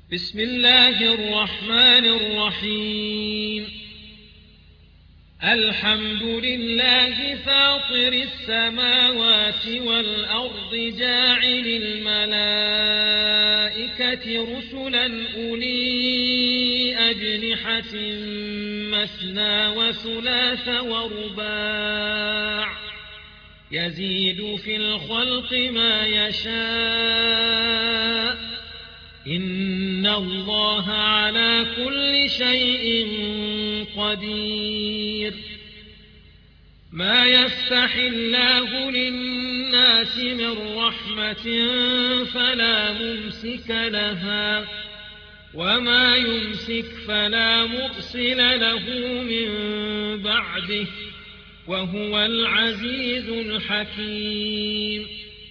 بسم الله الرحمن الرحيم الحمد لله فاطر السماوات والأرض جاعل الملائكة رسلا أولي أجنحة مثنى وثلاث ورباع يزيد في الخلق ما يشاء إن الله على كل شيء قدير ما يفتح الله للناس من رحمة فلا ممسك لها وما يمسك فلا مرسل له من بعده وهو العزيز الحكيم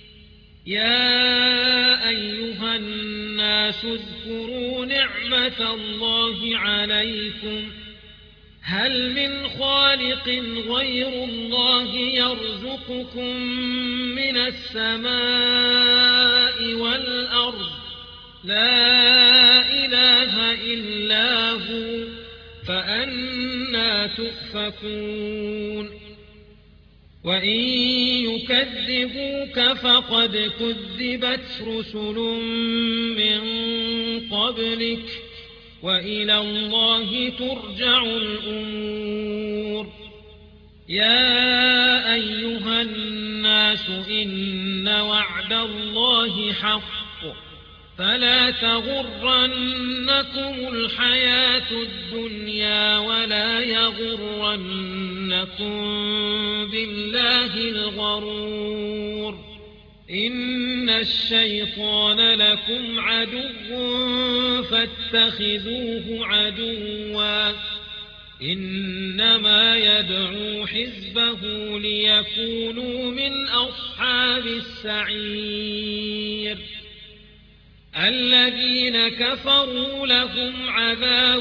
يا أيها الناس اذكروا نعمة الله عليكم هل من خالق غير الله يرزقكم من السماء والأرض لا إله إلا هو فأنى تؤفكون وإن يكذبوك فقد كذبت رسل من قبلك وإلى الله ترجع الأمور يا أيها الناس إن وعد الله حق فلا تغرنكم الحياة الدنيا ولا يغرنكم بالله الغرور إن الشيطان لكم عدو فاتخذوه عدوا إنما يدعو حزبه ليكونوا من أصحاب السعير الذين كفروا لهم عذاب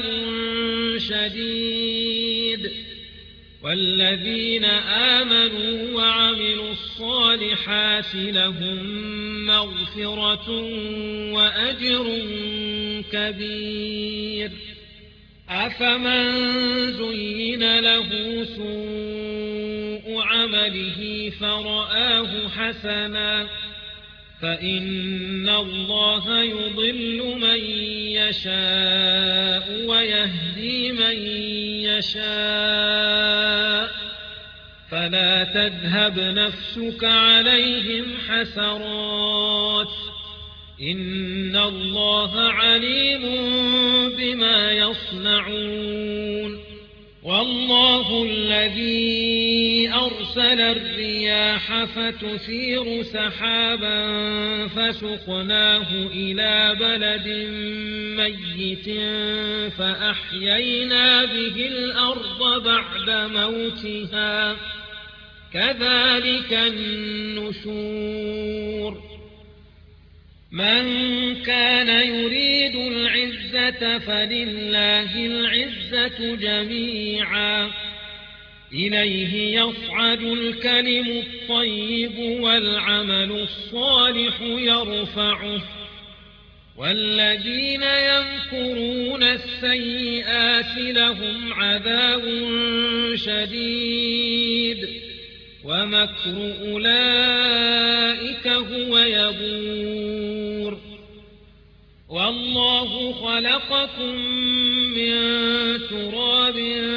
شديد والذين آمنوا وعملوا الصالحات لهم مغفرة وأجر كبير أفمن زين له سوء عمله فرآه حسنا فإن الله يضل من يشاء ويهدي من يشاء فلا تذهب نفسك عليهم حسرات إن الله عليم بما يصنعون والله الذي أرسل الرياح فتثير سحابا فسقناه إلى بلد ميت فأحيينا به الأرض بعد موتها كذلك النشور من كان يريد العزة فلله العزة جميعا إليه يصعد الكلم الطيب والعمل الصالح يرفعه والذين يمكرون السيئات لهم عذاب شديد ومكر أولئك هو يبور والله خلقكم من تراب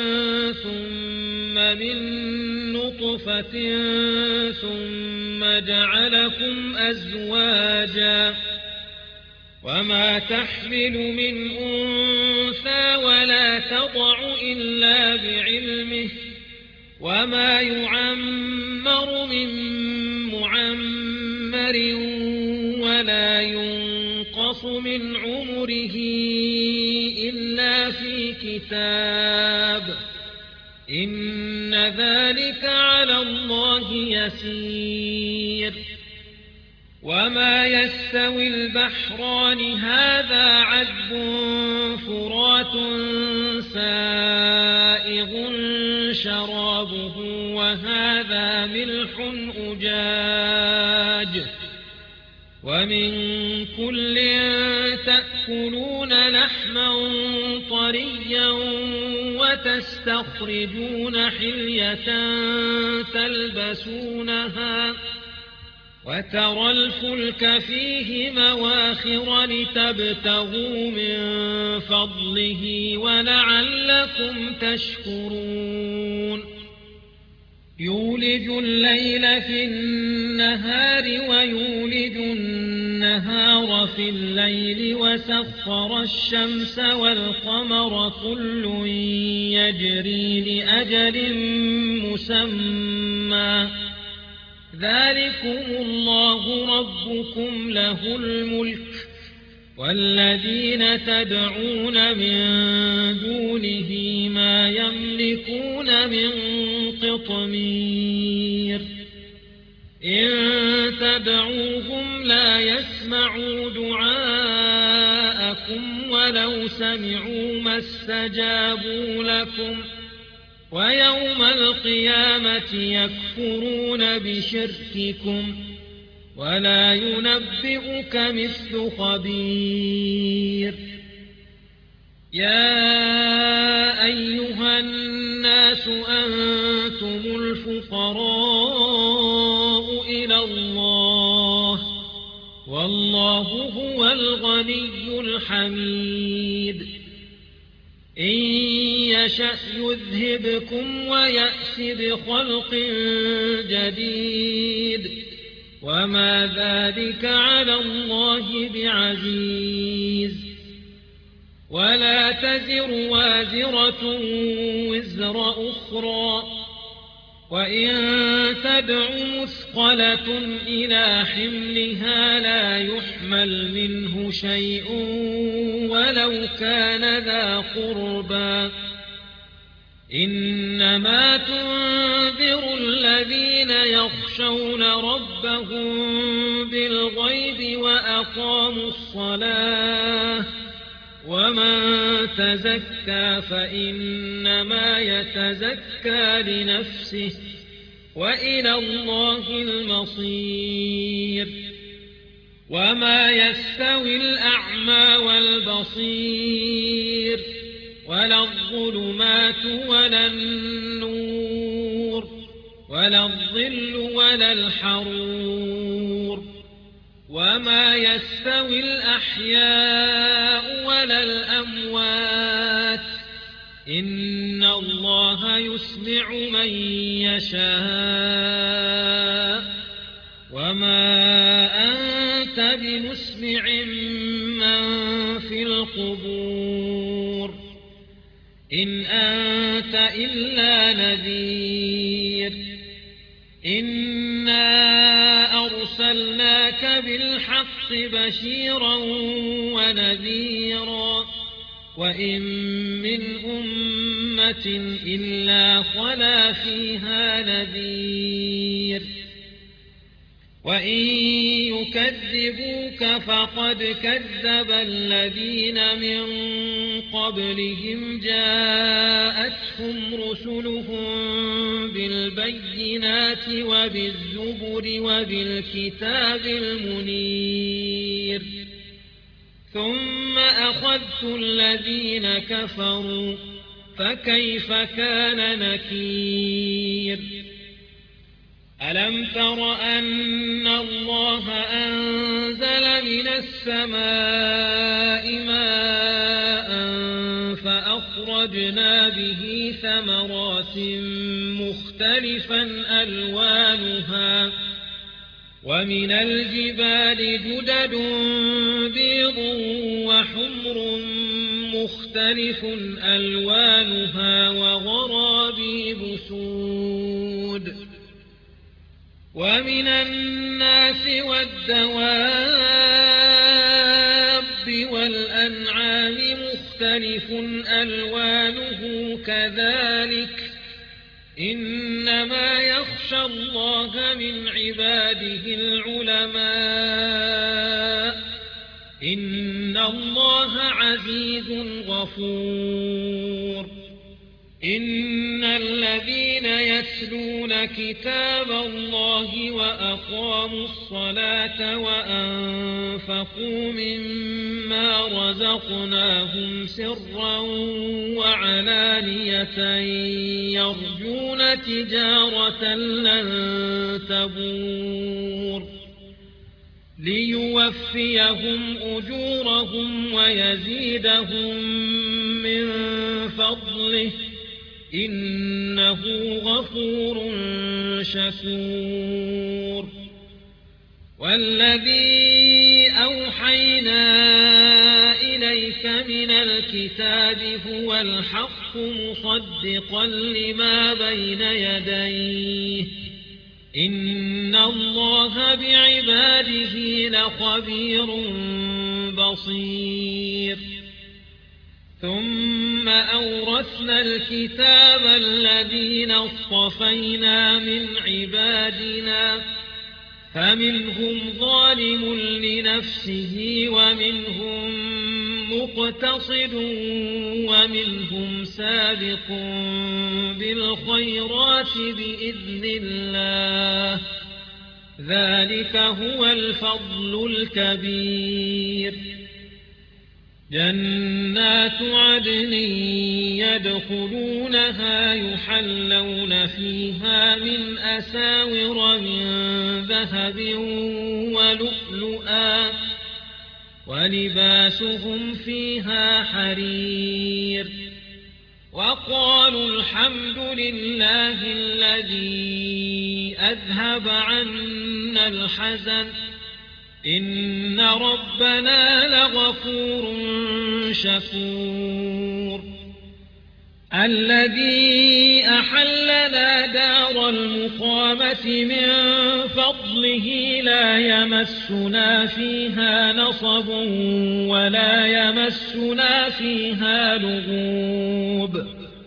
ثم من نطفة ثم جعلكم أزواجا وما تحمل من أنثى ولا تضع إلا بعلمه وما يعمر من معمر ولا ينقص من عمره إلا في كتاب إن ذلك على الله يسير وما يستوي البحران هذا عذب فرات سائغ شرابه وهذا ملح أجاج ومن كل تأكلون تأكلون لحما طريا وتستخرجون حلية تلبسونها وترى الفلك فيه مواخر لتبتغوا من فضله ولعلكم تشكرون يولج الليل في النهار ويولج النهار في الليل وسخر الشمس والقمر كل يجري لأجل مسمى ذلكم الله ربكم له الملك والذين تدعون من دونه ما يملكون من قطمير إن تدعوهم لا يسمعوا دعاءكم ولو سمعوا ما استجابوا لكم ويوم القيامة يكفرون بشرككم ولا ينبئك مثل خبير يا أيها الناس أنتم الفقراء إلى الله والله هو الغني الحميد إن يشأ يذهبكم ويأس بخلق جديد وما ذلك على الله بعزيز ولا تزر وازرة وزر أخرى وإن تدع مثقلة إلى حملها لا يحمل منه شيء ولو كان ذا قربى إنما تنذر الذين يخشون ربهم بالغيب وأقاموا الصلاة ومن تزكى فإنما يتزكى لنفسه وإلى الله المصير وما يستوي الأعمى والبصير ولا الظلمات ولا النور ولا الظل ولا الحرور وما يستوي الأحياء ولا الأموات إن الله يسمع من يشاء وما أنت بمسمع من في القبور إن أنت إلا نذير إنا أرسلناك بالحق بشيرا ونذيرا وإن من أمة إلا خلا فيها نذير وإن يكذبوك فقد كذب الذين من قبلهم جاءتهم رسلهم بالبينات وبالزبر وبالكتاب المنير ثم أخذت الذين كفروا فكيف كان نكير ألم تر أن الله أنزل من السماء ماء فأخرجنا به ثمرات مختلفا ألوانها ومن الجبال جدد بيض وحمر مختلف ألوانها وغرابيب سود ومن الناس والدواب والأنعام مختلف ألوانه كذلك إنما يخشى الله من عباده العلماء إن الله عزيز غفور إن الذين يتلون كتاب الله وأقاموا الصلاة وأنفقوا مما رزقناهم سرا وعلانية يرجون تجارة لن تبور ليوفيهم أجورهم ويزيدهم من فضله إنه غفور شكور والذي أوحينا إليك من الكتاب هو الحق مصدقا لما بين يديه إن الله بعباده لخبير بصير ثم أورثنا الكتاب الذين اصطفينا من عبادنا فمنهم ظالم لنفسه ومنهم مقتصد ومنهم سابق بالخيرات بإذن الله ذلك هو الفضل الكبير جنات عدن يدخلونها يحلون فيها من أساور من ذهب ولؤلؤا ولباسهم فيها حرير وقالوا الحمد لله الذي أذهب عنا الحزن إن ربنا لغفور شكور الذي أحلنا دار المقامة من فضله لا يمسنا فيها نصب ولا يمسنا فيها لغوب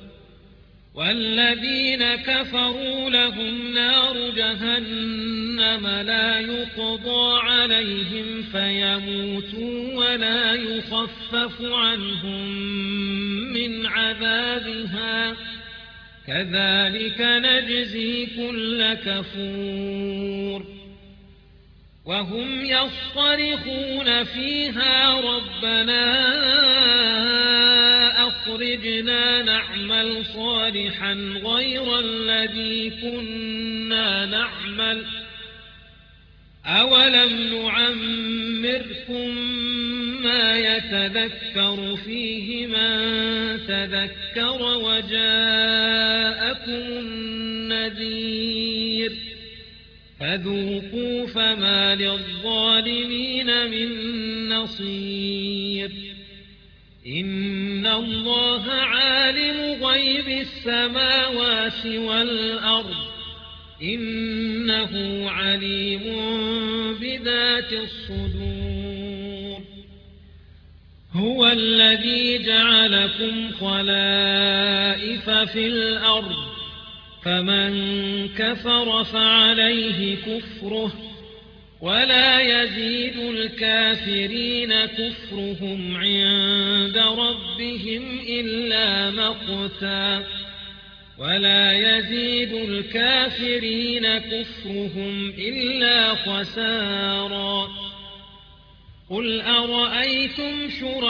والذين كفروا لهم نار جهنم لا يقضى عليهم فيموتوا ولا يخفف عنهم من عذابها كذلك نجزي كل كفور وهم يصطرخون فيها ربنا أخرجنا نعمل صالحا غير الذي كنا نعمل أولم نعمركم ما يتذكر فيه من تذكر وجاءكم النذير فذوقوا فما للظالمين من نصير إن الله عالم غيب السماوات والأرض إنه عليم بذات الصدور هو الذي جعلكم خلائف في الأرض فمن كفر فعليه كفره ولا يزيد الكافرين كفرهم عند ربهم إلا مقتا ولا يزيد الكافرين كفرهم إلا خسارا قل أرأيتم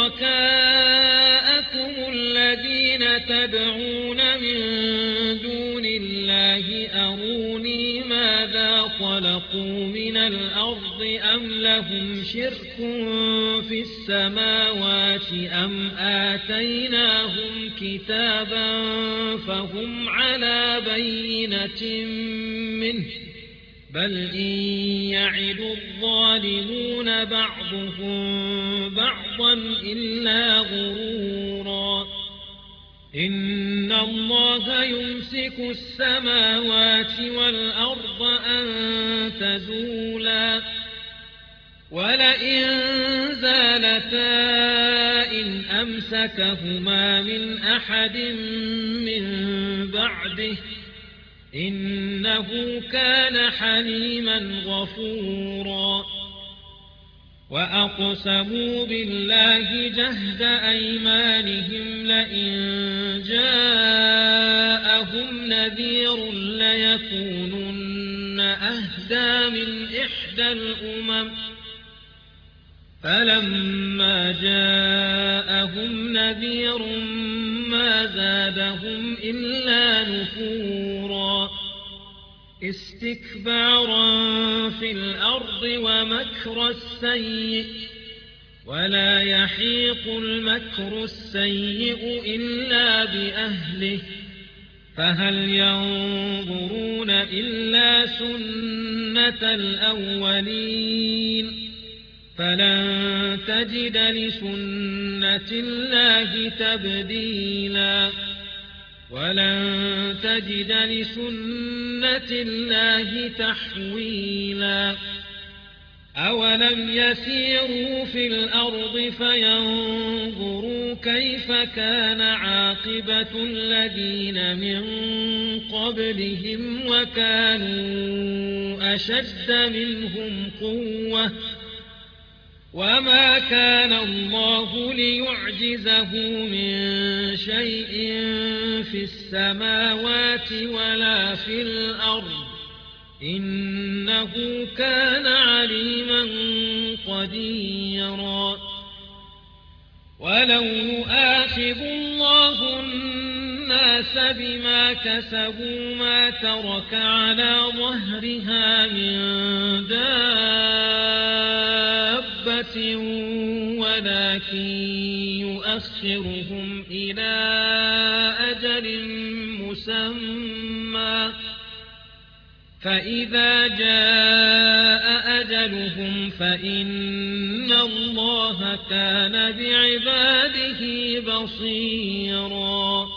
شركاءكم الذين تدعون من دون الله أروني ماذا خلقوا من الأرض أم لهم شرك في السماوات أم آتيناهم كتابا فهم على بينة منه بل إن يعد الظالمون بعضهم بعضا إلا غرورا إن الله يمسك السماوات والأرض أن تزولا ولئن زالتا إن أمسكهما من أحد من بعده إنه كان حليما غفورا وأقسموا بالله جهد أيمانهم لئن جاءهم نذير ليكونن أهدى من إحدى الأمم فلما جاءهم نذير ما زادهم إلا نفورا استكبارا في الأرض ومكر السيء ولا يحيق المكر السيء إلا بأهله فهل ينظرون إلا سنة الأولين فلن تجد لسنة الله تبديلا ولن تجد لسنة الله تحويلا أولم يسيروا في الأرض فينظروا كيف كان عاقبة الذين من قبلهم وكانوا أشد منهم قوة وما كان الله ليعجزه من شيء في السماوات ولا في الأرض إنه كان عليما قديرا ولو يؤاخذ الله الناس بما كسبوا ما ترك على ظهرها من دابة ولكن يؤخرهم إلى أجل مسمى فإذا جاء أجلهم فإن الله كان بعباده بصيرا